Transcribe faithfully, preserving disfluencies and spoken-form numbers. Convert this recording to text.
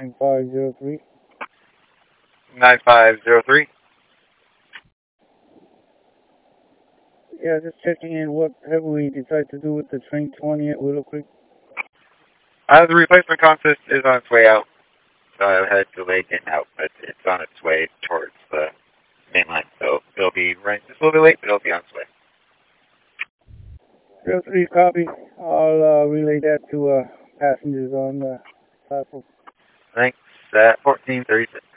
nine five zero three. nine five zero three. Yeah, just checking in. What have we decided to do with the train twenty at Willow Creek? Uh, the replacement consist is on its way out. So I had delayed getting out, but it's on its way towards the main line. So it'll be running just a little bit late, but it'll be on its way. zero three, copy. I'll uh, relay that to uh, passengers on the platform. Thanks. At fourteen thirty-six.